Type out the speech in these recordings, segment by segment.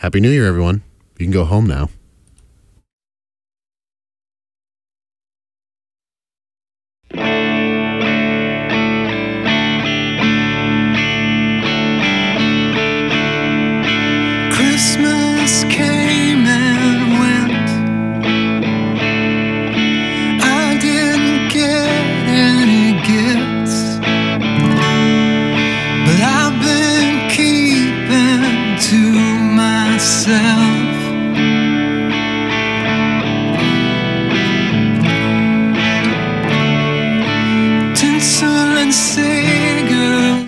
Happy New Year, everyone. You can go home now. Christmas came and went. I didn't get any gifts, but I've been keeping to myself. Tinsel and cigarette.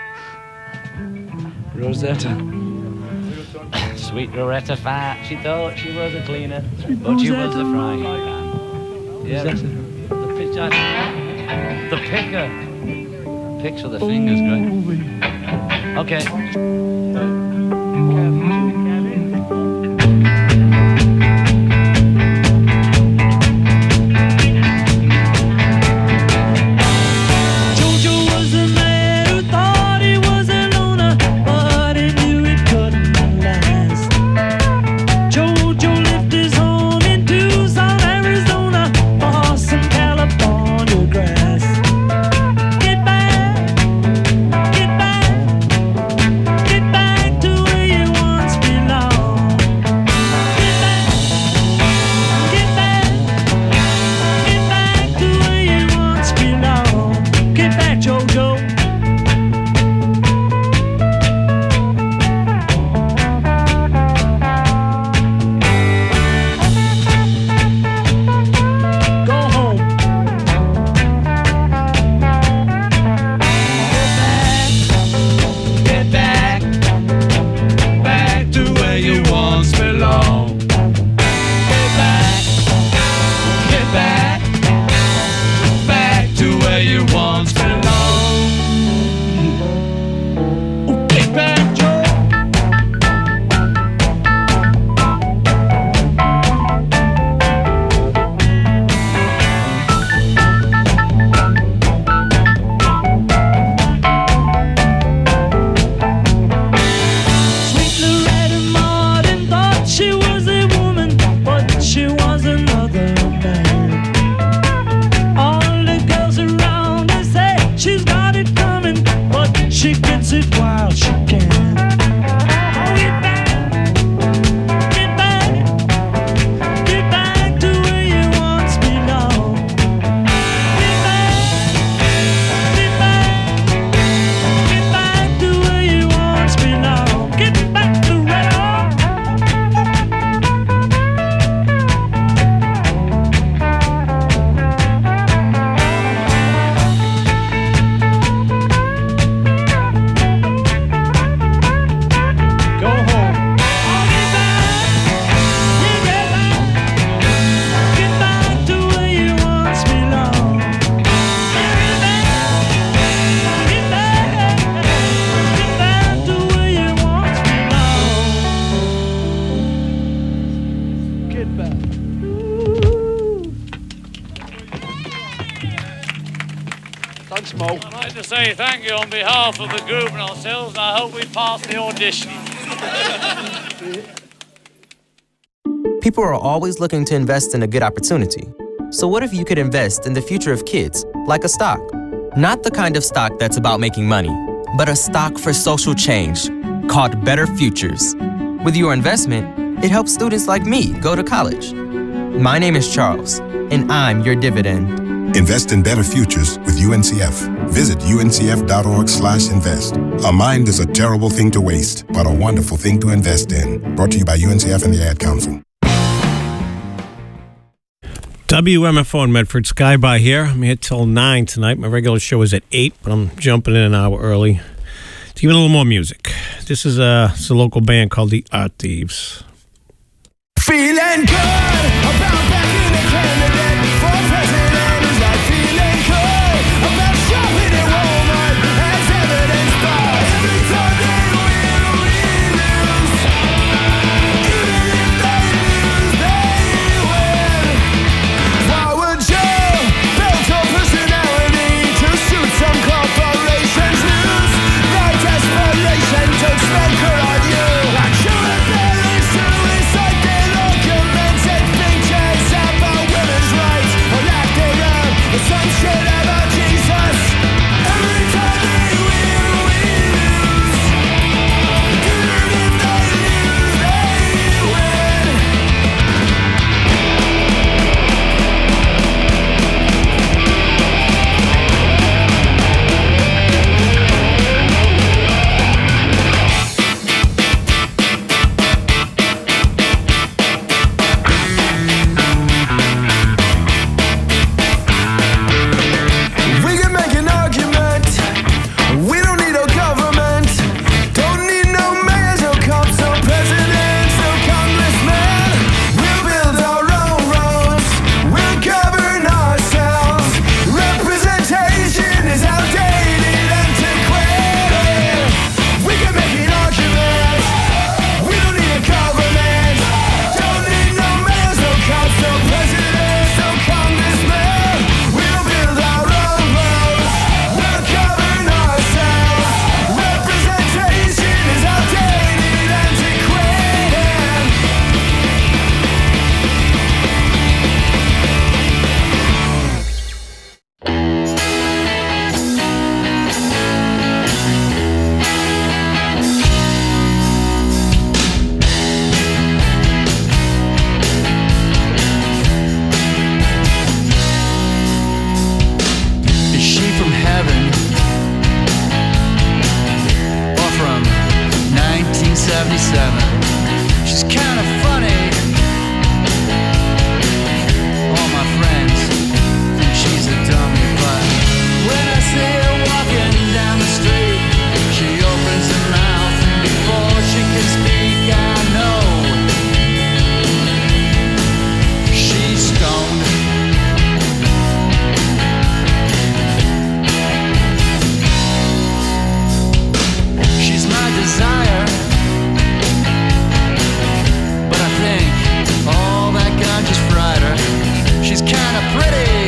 Rosetta. Sweet Loretta Fat, she thought she was a cleaner, but she was a frying pan. Yeah, the pitcher. The picker. Picks with the fingers, great. Okay. Thanks, Mo. I'd like to say thank you on behalf of the group and ourselves, and I hope we pass the audition. People are always looking to invest in a good opportunity. So what if you could invest in the future of kids, like a stock? Not the kind of stock that's about making money, but a stock for social change called Better Futures. With your investment, it helps students like me go to college. My name is Charles, and I'm your dividend. Invest in better futures with UNCF. Visit uncf.org/invest. A mind is a terrible thing to waste, but a wonderful thing to invest in. Brought to you by UNCF and the Ad Council. WMFO in Medford, Skyby here. I'm here till 9 tonight. My regular show is at 8, but I'm jumping in an hour early to give it a little more music. This is a local band called the Art Thieves. Feeling good about backing a candidate for president is like feeling good about shopping at Walmart as evidenced by every time they win, we lose. Even if they lose, they win. Why would you build your personality to suit some corporation's news? No desperation to smoke her on you. Like shoot a better 7. She's kind of funny. All my friends think she's a dummy, but when I see her walking down the street, she opens her mouth, and before she can speak, I know she's stoned. She's my desire, but I think all that got just fried her. She's kinda pretty.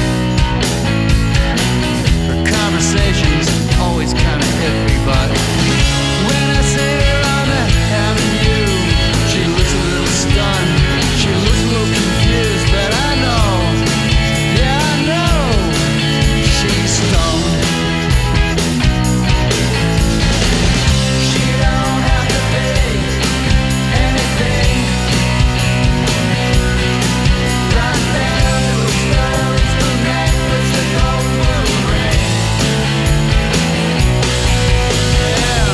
Her conversation's always kinda iffy, but when I see her on the avenue, she looks a little stunned. She looks a little confused, but I know, yeah, I know she's stoned. She don't have to be anything. Right down to a stone's the necklace that gold will ring. Yeah.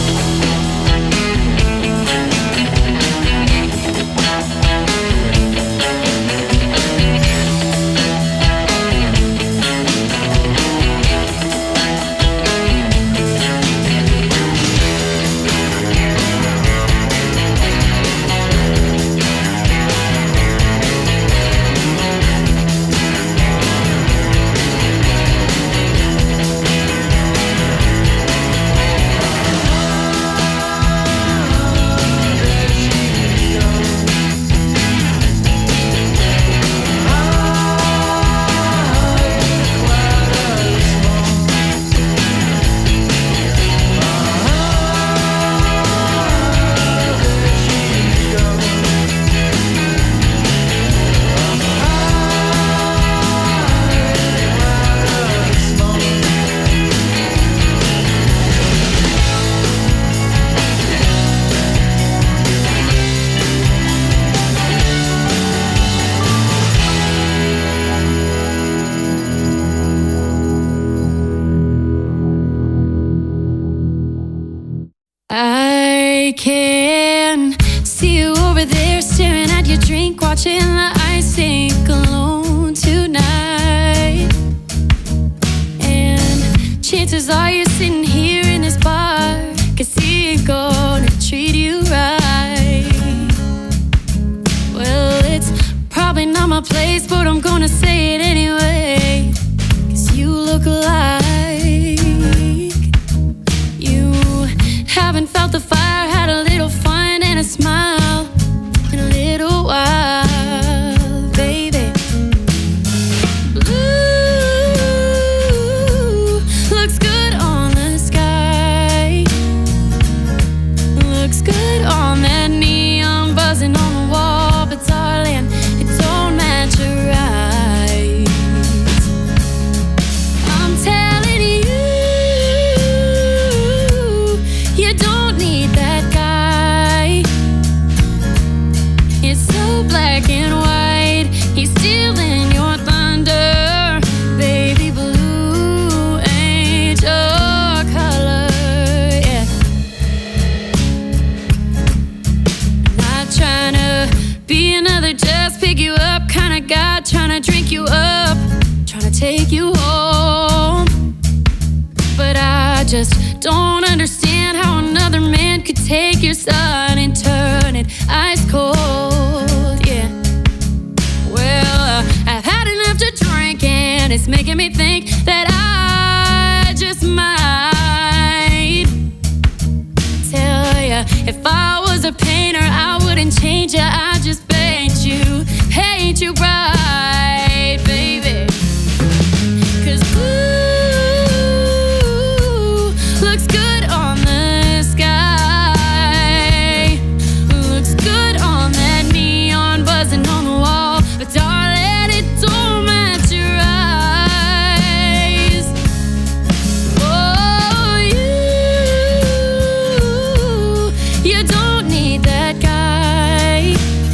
I can see you over there staring at your drink, watching the ice sink alone tonight. And chances are you're sitting here in this bar, 'cause he ain't gonna treat you right. Well, it's probably not my place, but I'm gonna say it anyway, 'cause you look like you haven't felt the fire, had a little fun and a smile in a little while, baby. Blue looks good on the sky, looks good on that neon buzzing on the wall, but darling, it don't match your eyes. I'm telling you, you don't need that guy. It's so black and white, he's stealing your thunder. Baby blue ain't your color, yeah. Not trying to be another just pick you up kind of guy, trying to drink you up, trying to take you home. But I just don't understand how another man could take your sun and turn it ice cold, yeah. Well, I've had enough to drink and it's making me think that I just might tell ya, if I was a painter, I wouldn't change ya, I'd just paint you bright, baby. 'Cause blue looks good on the sky, looks good on that neon buzzing on the wall, but darling, it don't match your eyes. Oh, you don't need that guy.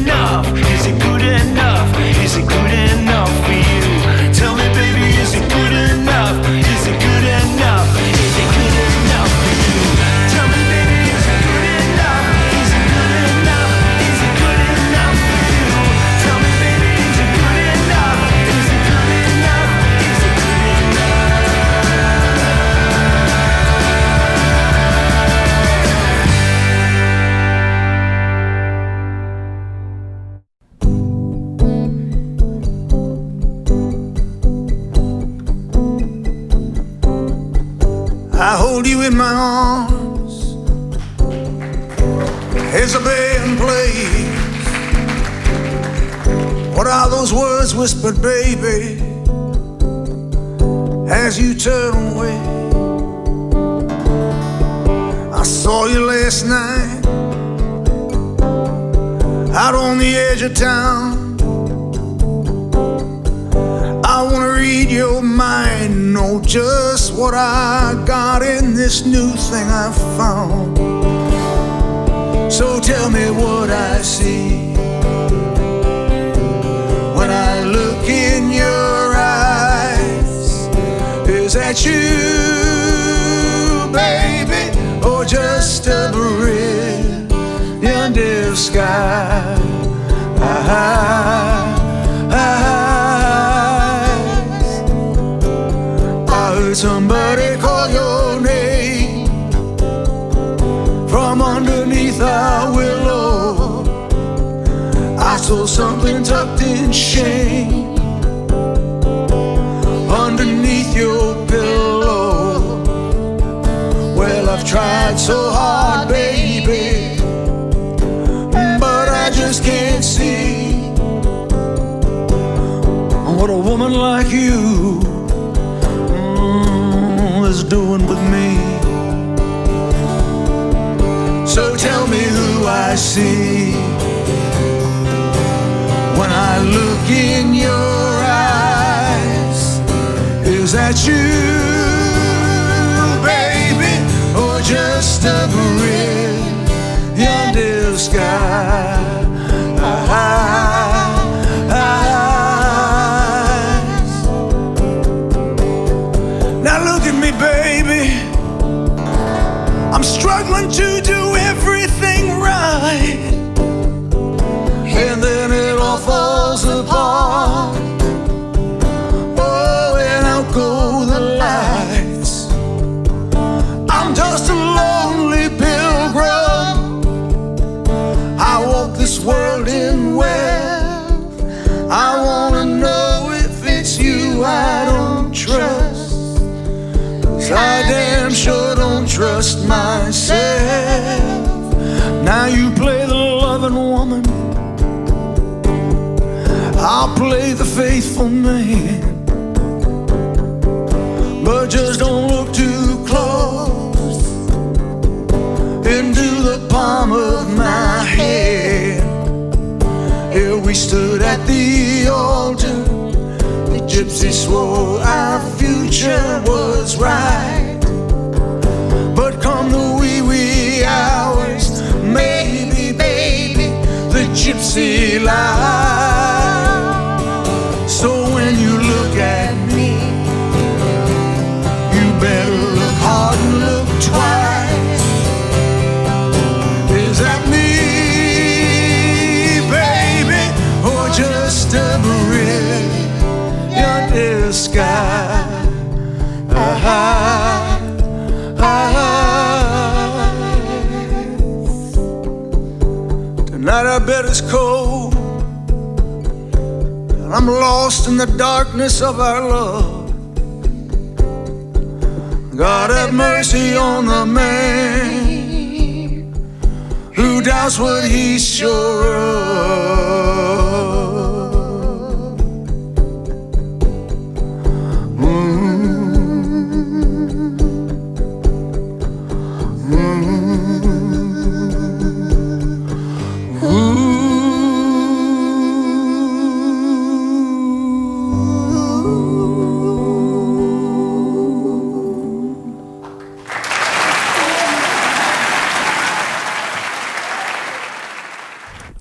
enough? Is it good enough? Is it good enough for you? Tell me, baby, is it good enough? Is it good enough? Is it good enough for you? Tell me, baby, is it good enough? Is it good enough? Is it good enough for you? Tell me, baby, is it good enough? Is it good enough? Is it good enough? I hold you in my arms as a band plays. What are those words whispered, baby, as you turn away? I saw you last night out on the edge of town. I wanna read your mind, know just what I got in this new thing I found. So tell me what I see when I look in your eyes. Is that you, baby, or just a brilliant sky? Somebody call your name from underneath our willow. I saw something tucked in shame underneath your pillow. Well, I've tried so hard, baby, but I just can't see what a woman like you is doing with me. So tell me who I see when I look in your eyes. Is that you, baby, or just a brilliant sky? Struggling to do everything right, and then it all falls apart. Oh, and out go the lights. I'm just a lonely pilgrim. I walk this world in wealth. I wanna know if it's you I don't trust, 'cause I damn sure don't trust myself. Now you play the loving woman, I'll play the faithful man. But just don't look too close into the palm of my hand. Here we stood at the altar, the gypsy swore our future was right. But come the wee hours, maybe, baby, the gypsy lied. So when you look at me, you better look hard and look twice. Is that me, baby, or just a brilliant sky? Tonight I bet it's cold, and I'm lost in the darkness of our love. God have mercy on the man who doubts what he's sure of.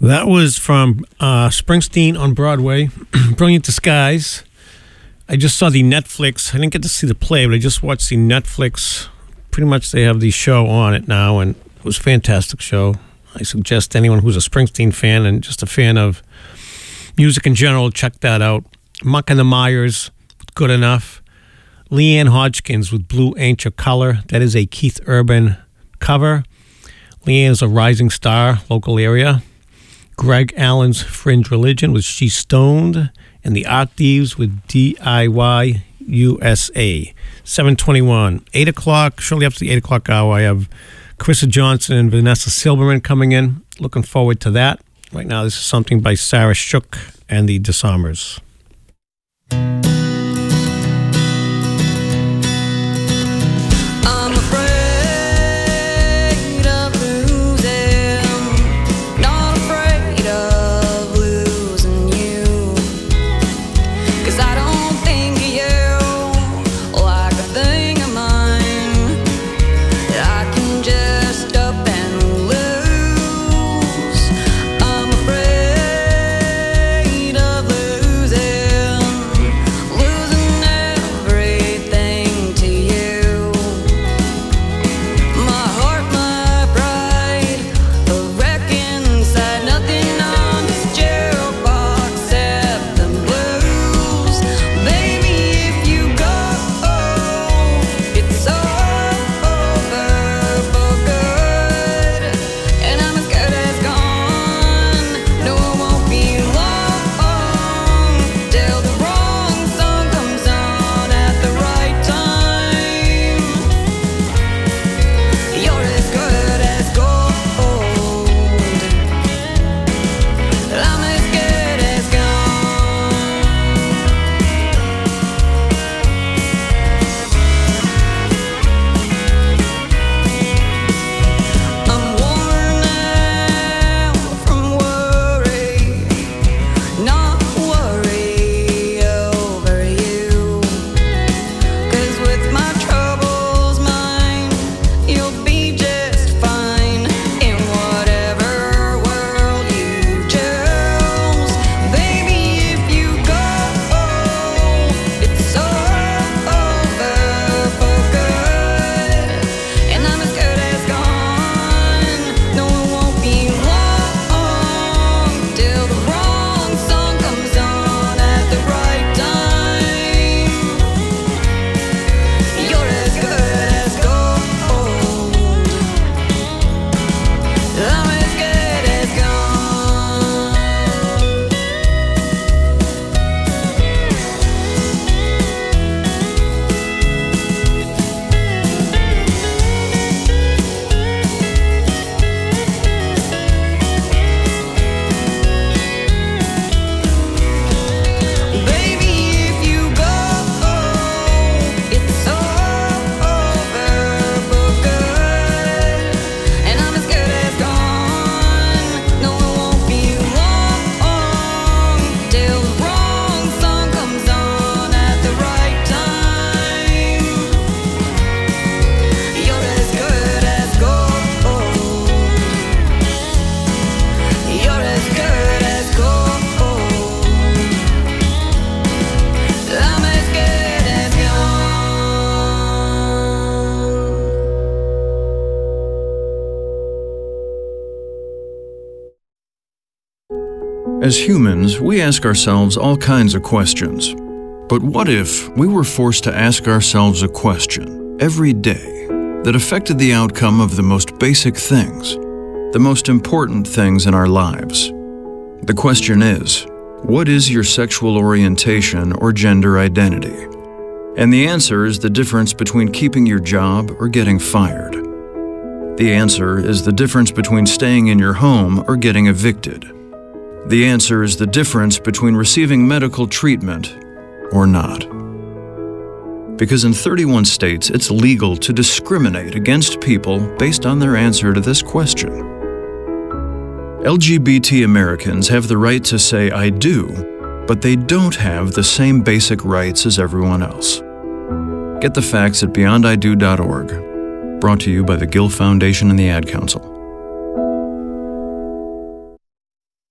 That was from Springsteen on Broadway, Brilliant Disguise. I just saw the Netflix. I didn't get to see the play, but I just watched the Netflix. Pretty much they have the show on it now, and it was a fantastic show. I suggest anyone who's a Springsteen fan and just a fan of music in general, check that out. Muck and the Myers, Good Enough. Leanne Hodgkins with Blue Ain't Your Color. That is a Keith Urban cover. Leanne is a rising star, local area. Greg Allen's Fringe Religion with She's Stoned, and the Art Thieves with DIY USA. 7:21, 8 o'clock, shortly after the 8 o'clock hour, I have Carissa Johnson and Vanessa Silberman coming in. Looking forward to that. Right now, this is something by Sarah Shook and the Disarmers. As humans, we ask ourselves all kinds of questions. But what if we were forced to ask ourselves a question every day that affected the outcome of the most basic things, the most important things in our lives? The question is, what is your sexual orientation or gender identity? And the answer is the difference between keeping your job or getting fired. The answer is the difference between staying in your home or getting evicted. The answer is the difference between receiving medical treatment or not. Because in 31 states, it's legal to discriminate against people based on their answer to this question. LGBT Americans have the right to say I do, but they don't have the same basic rights as everyone else. Get the facts at beyondido.org. Brought to you by the Gill Foundation and the Ad Council.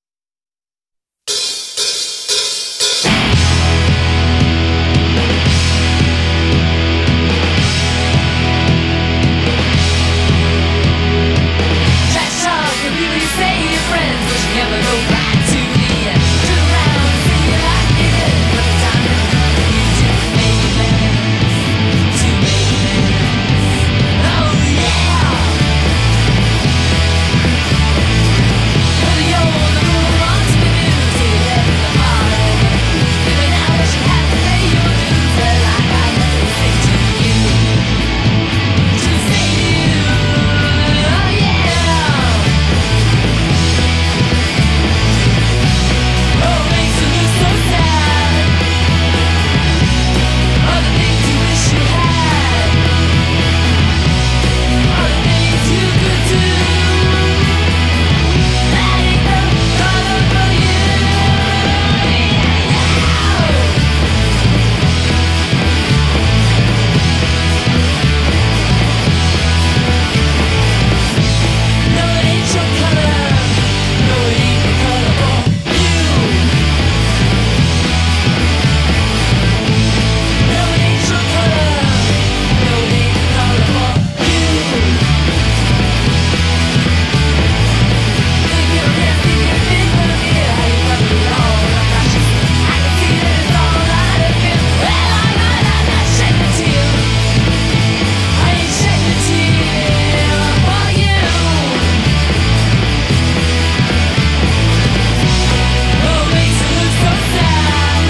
say you're friends, but you never go back to the end. Turn around and say you like it, but the time is you to make amends, to make amends. Oh yeah. Whether you're the moon or to the news, or you're dead in the bottle, even now that you have to pay your dues, well I got nothing to say to you, to say to you. Oh yeah. Oh, makes you look so sad. All the things you wish you had, all the things you could do. That ain't no color for you. No, it ain't your color. No, it ain't the color for you. No, it ain't your color. No, it ain't the color for you. Think you're real, think you're big, but I'm here. How you got me all unconscious. I can see that it's all out of you. Well, I'm not shedding a tear. I ain't shedding a tear for you. Oh, makes you look so sad.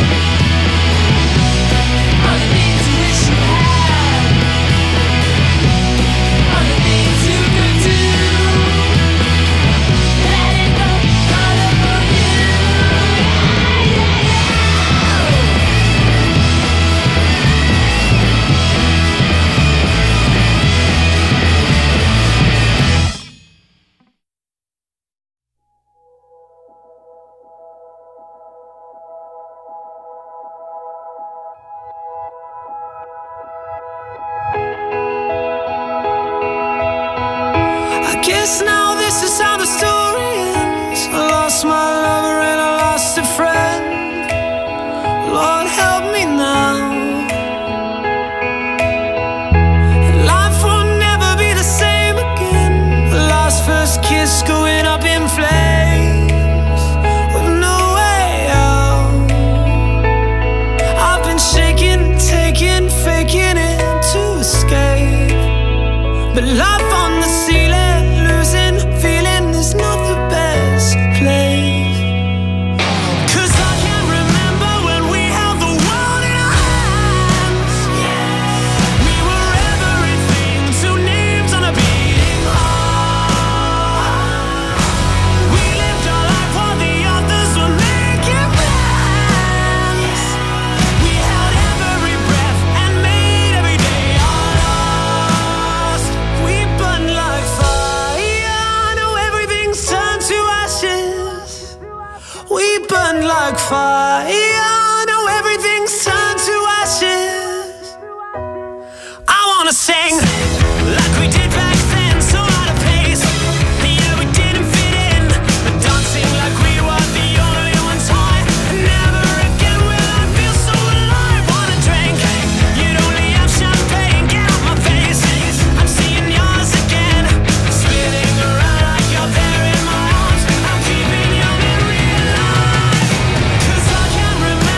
All the things you wish you had, all the things you could do. That ain't no color for you. I guess now this is how the story ends. I lost my lover and I lost a friend. Lord help me now. Life will never be the same again. The last first kiss going up in flames with no way out. I've been shaking, taking, faking it to escape. But life on the ceiling, losing feeling is not the best place. 'Cause I can't remember when we held the world in our hands. We were everything, two names on a beating heart. We lived our life while the others were making plans. We held every breath and made every day our last. We burned like fire. I know everything's turned to ashes. We burned like fire. I know everything's turned to ashes. I wanna sing like we did back then, so out of pace. Yeah, we didn't fit in, but dancing like we were the only ones high. Never again will I feel so alive. Wanna drink? You'd only have champagne. Get out my face. I'm seeing yours again, spinning around like you're there in my arms. I'm keeping young and real life. 'Cause I can't remember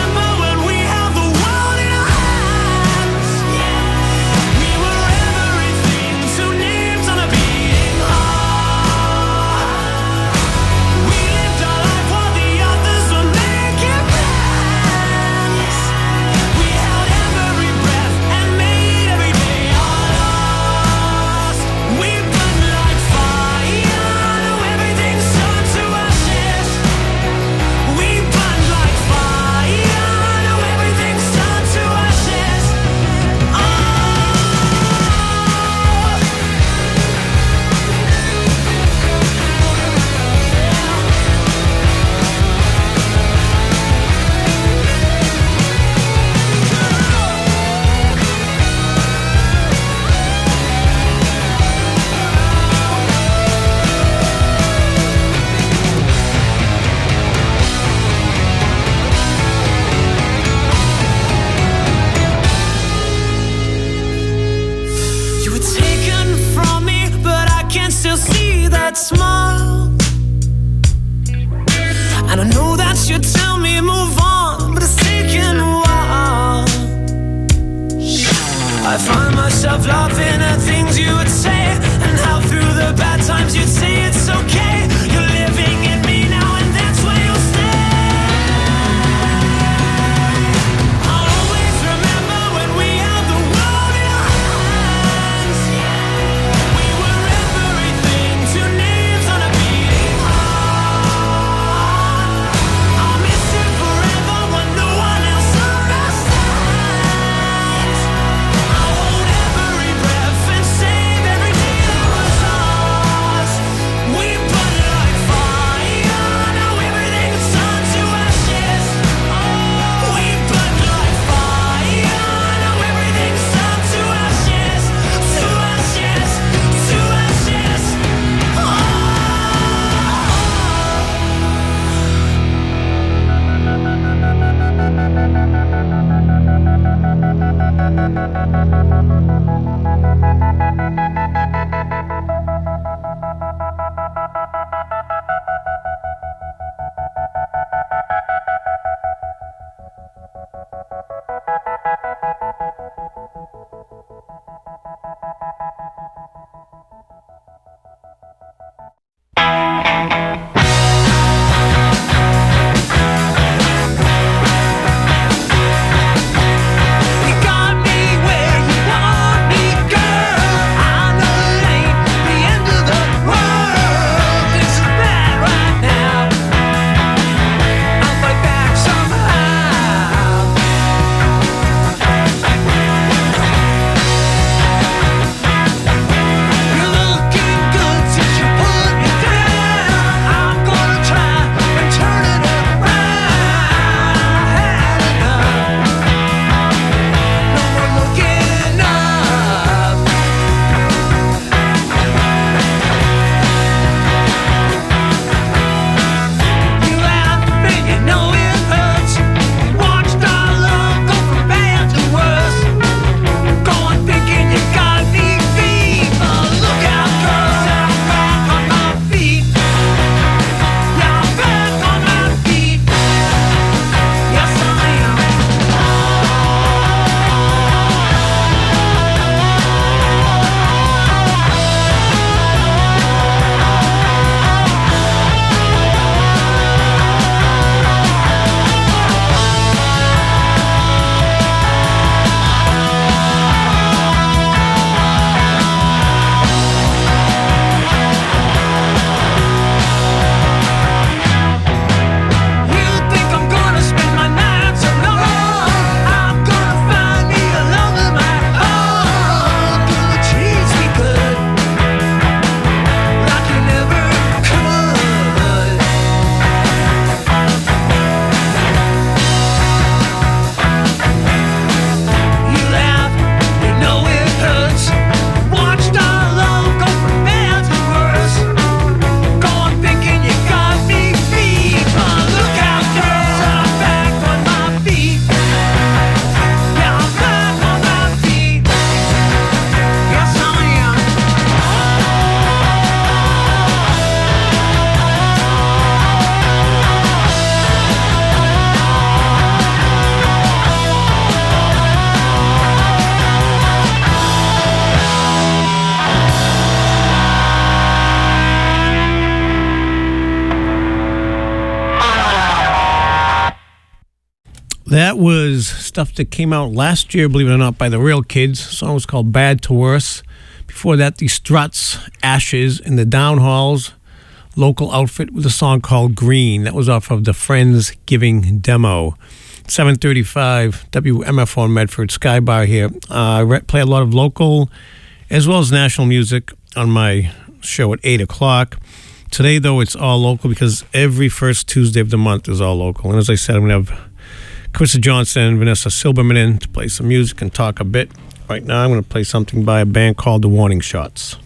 That was stuff that came out last year, believe it or not, by the Real Kids. The song was called Bad to Worse. Before that, the Struts, Ashes, and the Downhalls, local outfit with a song called Green. That was off of the Friendsgiving demo. 7:35 WMFO Medford, Sky Bar here. I play a lot of local as well as national music on my show at 8 o'clock. Today, though, it's all local because every first Tuesday of the month is all local. And as I said, I'm going to have Krista Johnson and Vanessa Silberman in to play some music and talk a bit. Right now, I'm going to play something by a band called The Warning Shots.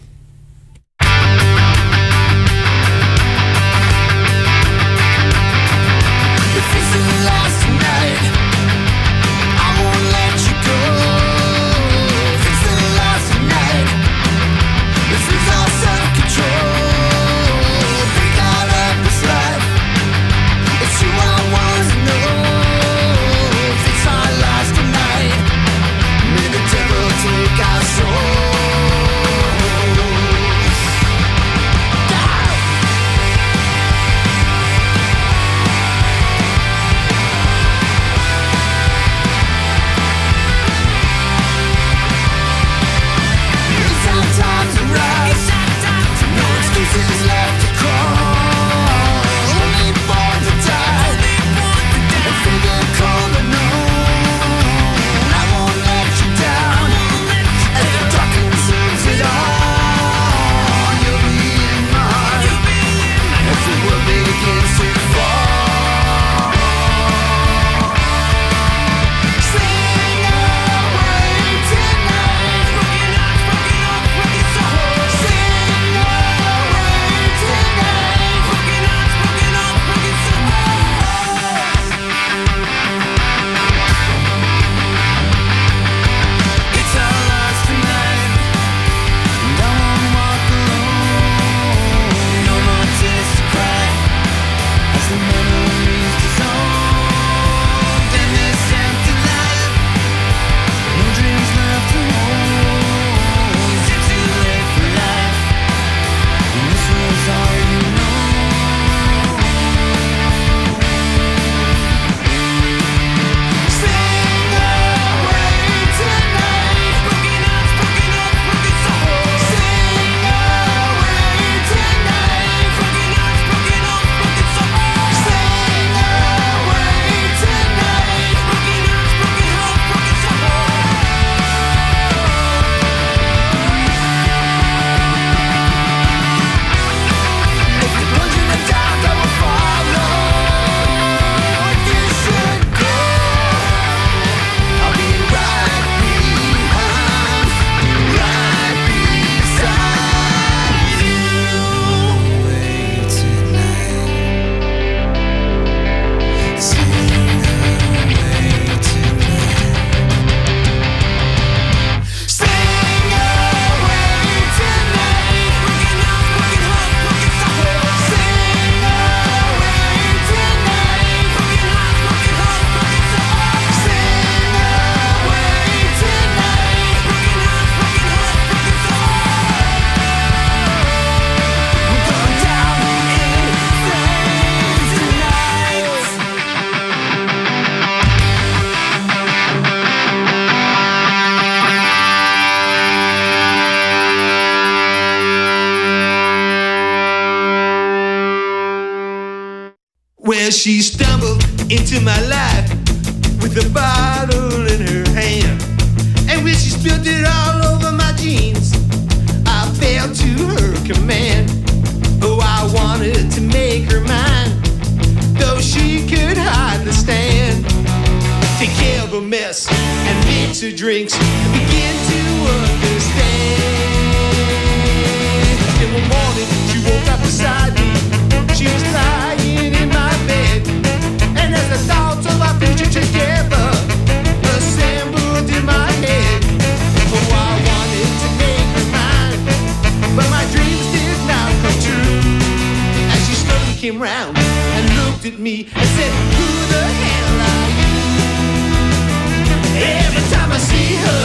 Well, she stumbled into my life with a bottle in her hand. And when she spilled it all over my jeans, I fell to her command. Oh, I wanted to make her mine, though she could hardly stand. Take care of a mess and mix her drinks and begin to understand. In the morning, she woke up beside me. She was lying in my bed, and as the thoughts of our future together assembled in my head, oh, I wanted to make her mine, but my dreams did not come true. As she slowly came round and looked at me and said, "Who the hell are you?" Every time I see her,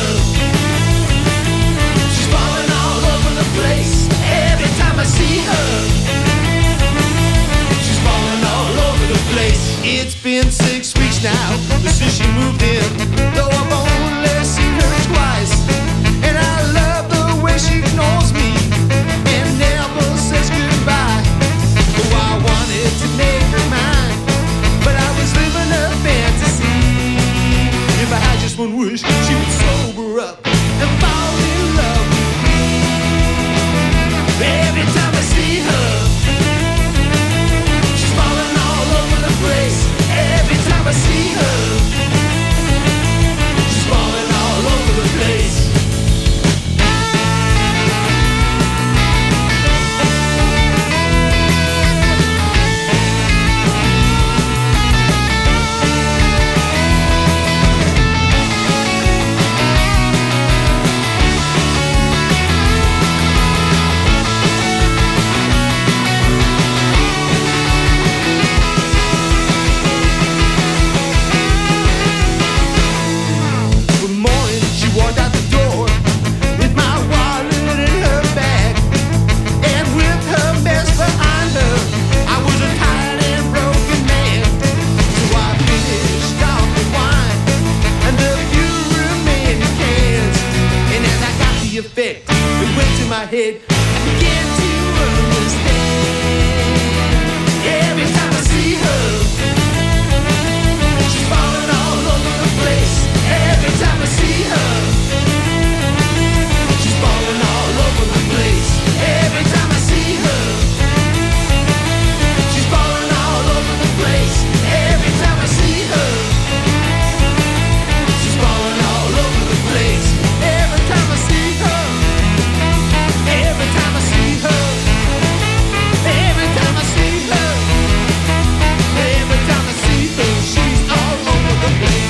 she's falling all over the place. Every time I see her, she's falling all over the place. It's been 6 weeks now. This is moved in, though I've only seen her twice. And I love the way she ignores me and never says goodbye. Oh, I wanted to make her mine, but I was living a fantasy. If I had just one wish, she would sober up and fall in love with me. Every time I see her, she's falling all over the place. Every time I see her, she's falling all over the place. One morning she walked out the door with my wallet in her bag, and with her mess behind her, I was a tired and broken man. So I finished off the wine and the few remaining cans, and as I got the effect, it went to my head. I began to understand. Every time I see her, she's falling all over the place. Every time I see her, she's falling all over the place. Every time I see her, she's falling all over the place. Every time I see her, she's falling all over the place. Every time I see her, every time I see her, every time I see her, every time I see her, she's all over the place.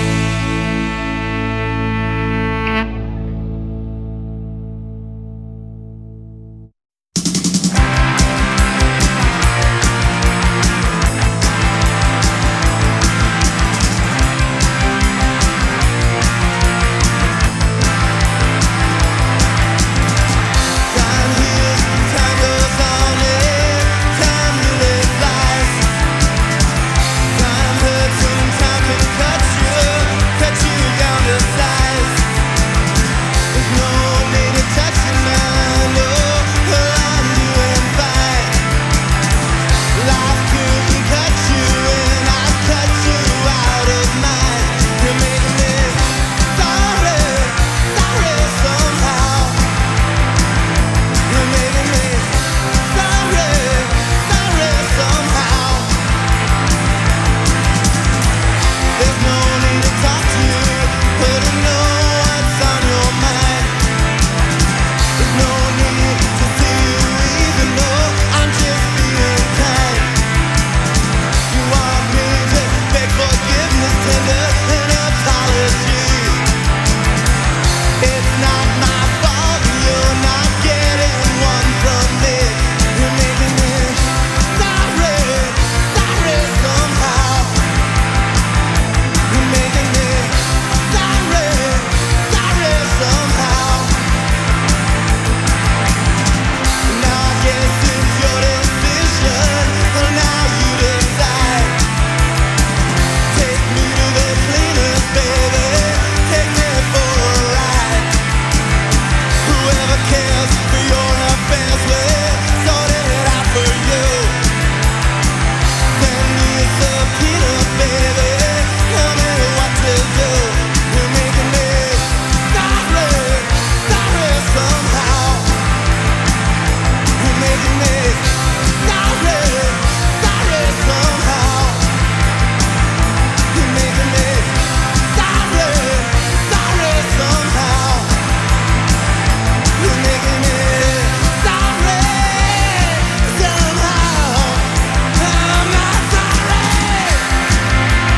Time heals, time goes on, time really flies. Time hurts and time can cut you down to size. There's no need to touch it now, no, I'm doing fine. Life couldn't cut you and I'll cut you out of mine. You're making me sorry, sorry somehow. You're making me sorry, sorry somehow. There's no need to talk to you, but I know what's on your mind. There's no need to see you even though I'm just being kind. You want me to beg forgiveness, tender an apology. It's not my fault you're not getting one from me. You're making me sorry, sorry somehow. You're making me sorry, sorry somehow. Now I guess it's your decision, now you decide. Take me to the cleaners, baby, take me for a ride. Whoever cares for your affairs, well, sort it out for you. Send me a subpoena, baby, tell me what to do. You're making me sorry, sorry somehow. You're making me sorry, sorry somehow. You're making me sorry, sorry somehow. You're making me sorry somehow. I'm not sorry.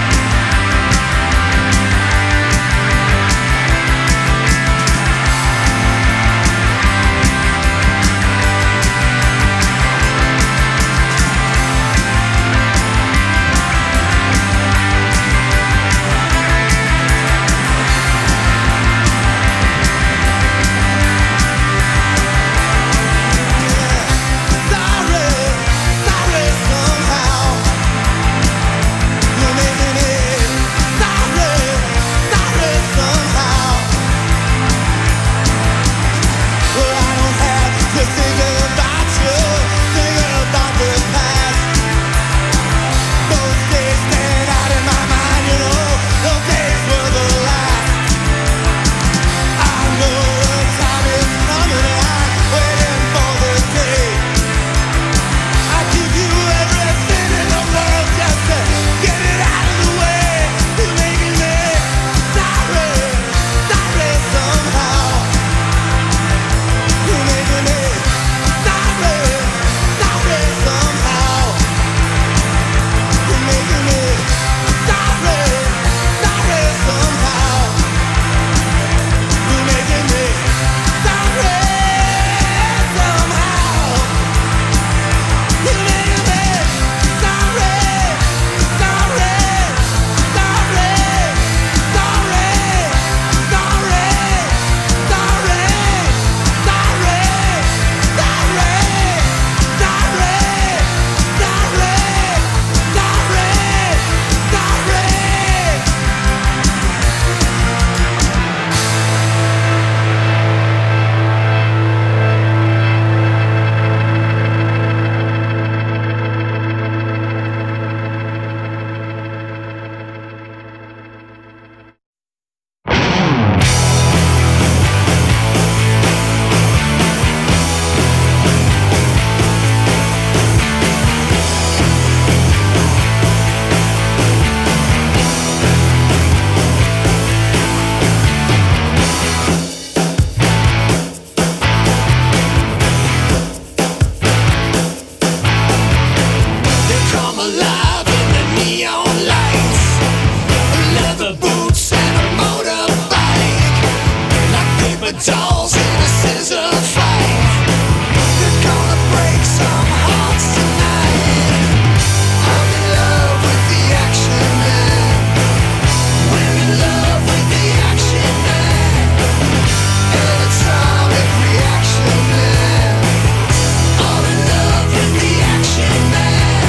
alive in the neon lights. Leather boots and a motorbike, like paper dolls in a scissor fight. They're gonna break some hearts tonight. I'm in love with the action man. We're in love with the action man. Electronic reaction man. All in love with the action man.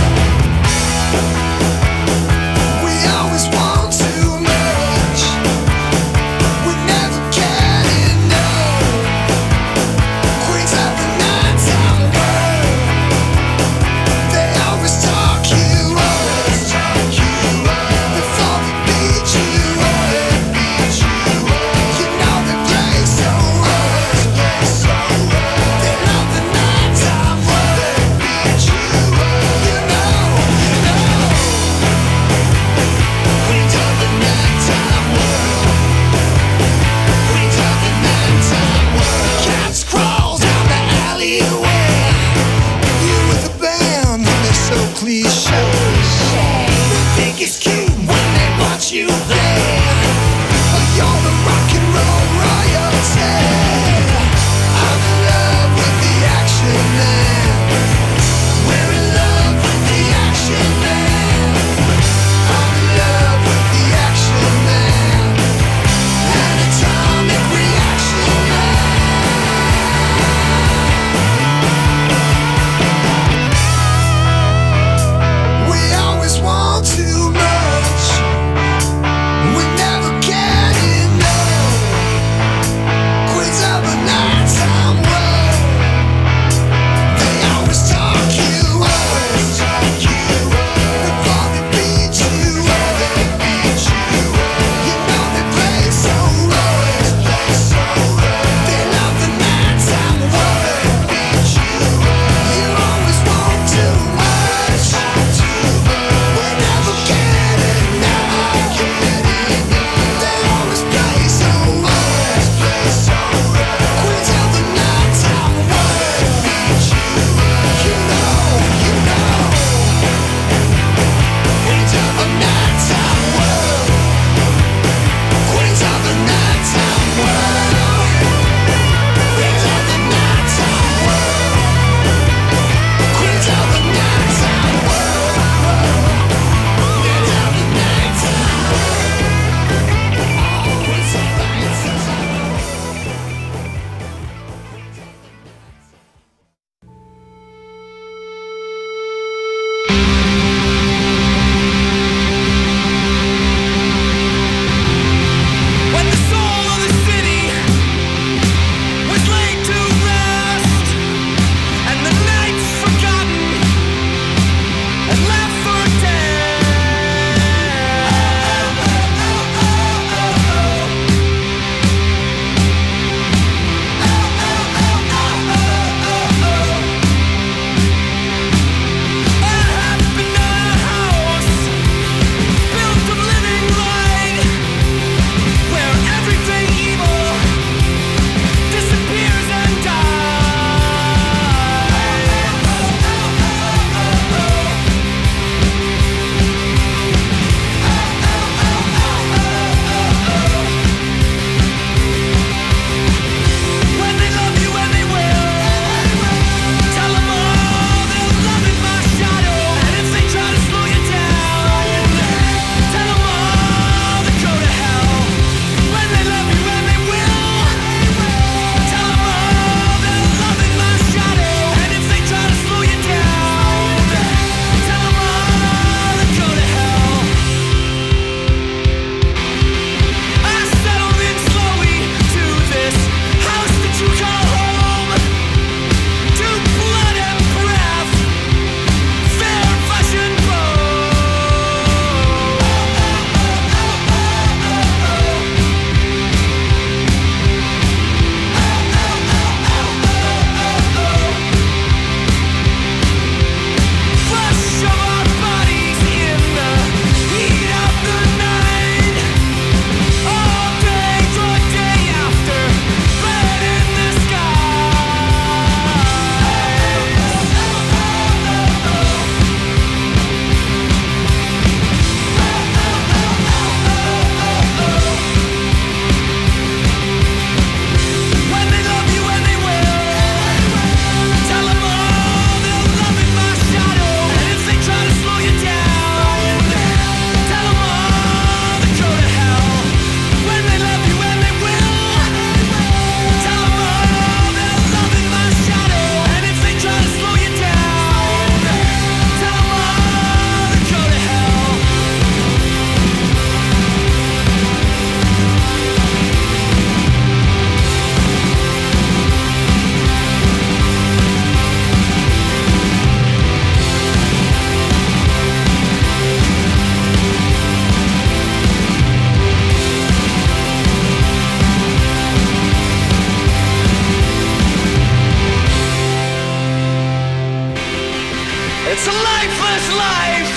We always want too much. We never get enough. Queens of the nighttime world. They always talk you up before they beat you up. You know they play so hard. They love the nighttime world. You know. Queens of the nighttime world. Queens of the nighttime world. Cats crawl down the alleyway. You with a band, they're so cliche. They think it's cute when they watch you play. You're the rock and roll royalty. I'm in love with the action man. We're in love with the action man. I'm in love with the action man. An atomic reaction man. We always want too much. We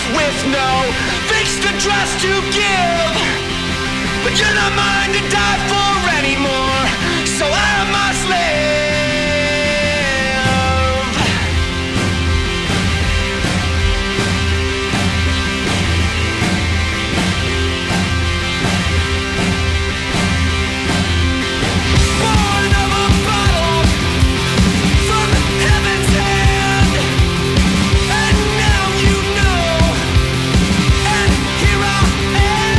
with no fixed address to give. But you're not mine to die for anymore, so I must live. Born of a bottle from heaven's hand, and now you know, and here I am.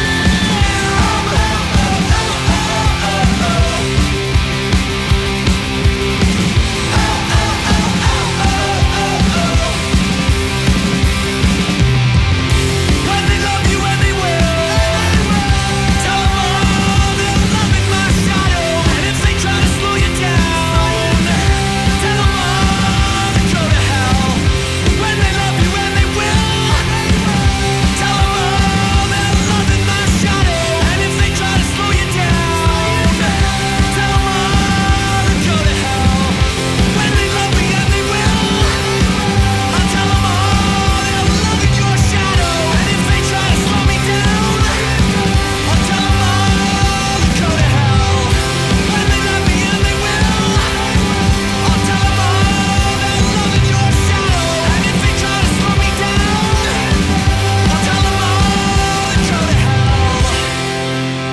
When they love you and they will, tell them all they're loving my shadow. And if they try to slow you down, tell them all to go to hell. When they love you and they will, tell them all they're loving my shadow. And if they try to slow you down, tell them all to go to hell. When they love me and they will, I'll tell them all they're loving your shadow. And if they try to slow me down, I'll tell them all to go to hell. When they love me and they will, I'll tell them all they're loving your shadow. And if they try to slow me down, I'll tell them all to go to hell.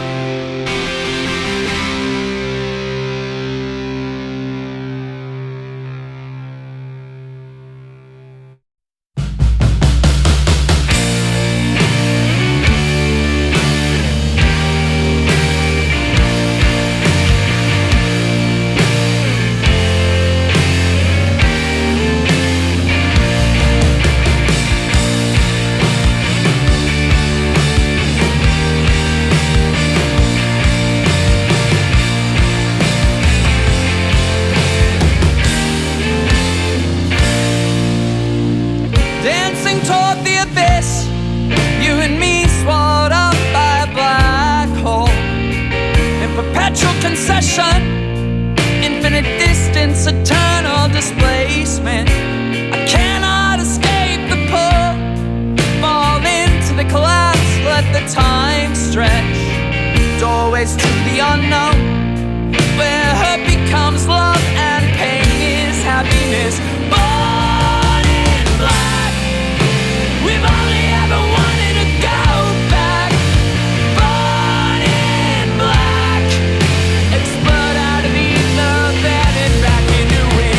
Dancing toward the abyss, you and me swallowed up by a black hole. In perpetual concession, infinite distance, eternal displacement. I cannot escape the pull, fall into the collapse, let the time stretch. Doorways to the unknown, where hurt becomes love and pain is happiness. Born in black, we've only ever wanted to go back. Born in black, explode out of the ether, then and back into it.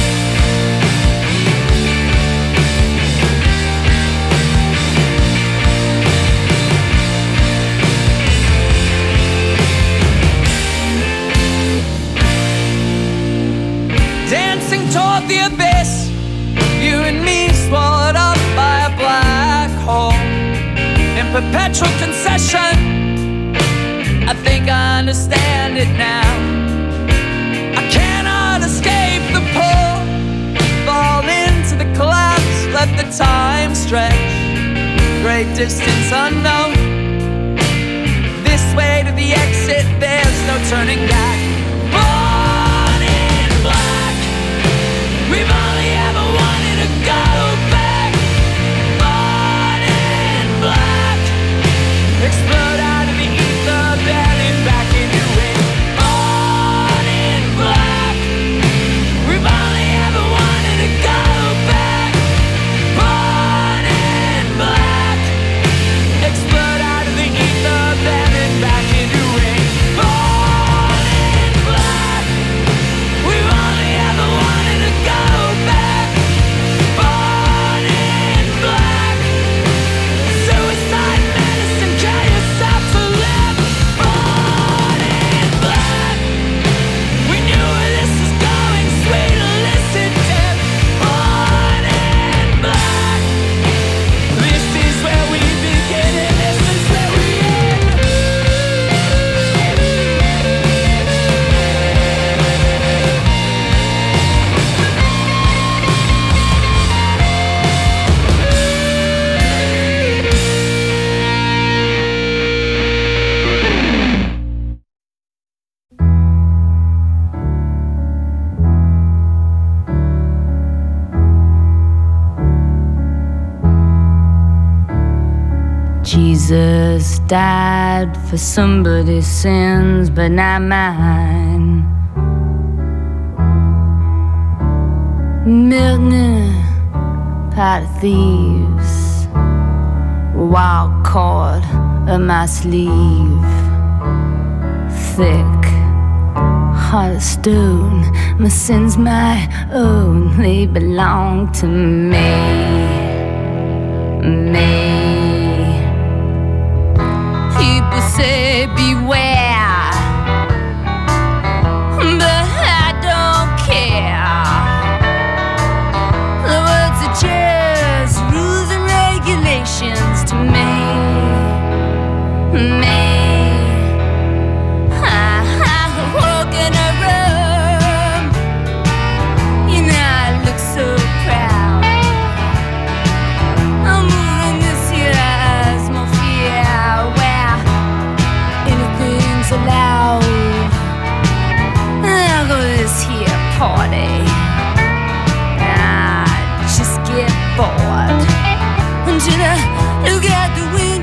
Dancing toward the abyss, you and me swallowed up by a black hole. In perpetual concession, I think I understand it now. I cannot escape the pull, fall into the collapse, let the time stretch. Great distance unknown, this way to the exit, there's no turning back. Born in black, we've only ever wanted to go back. Born in black, explode out of the ether, then and back into it. Born in black, we've only ever wanted to go back. Born in black, explode out of the ether, then and back into it. Born Jesus died for somebody's sins, but not mine. Milton, pot of thieves, wild cord up my sleeve, thick heart of stone. My sins my own, they belong to me. People say beware, but I don't care. The words are just rules and regulations to me. I walk in a room, you know I look so proud. I'm moving this here atmosphere where anything's allowed. I'll go to this here party, I just get bored until I look out the window.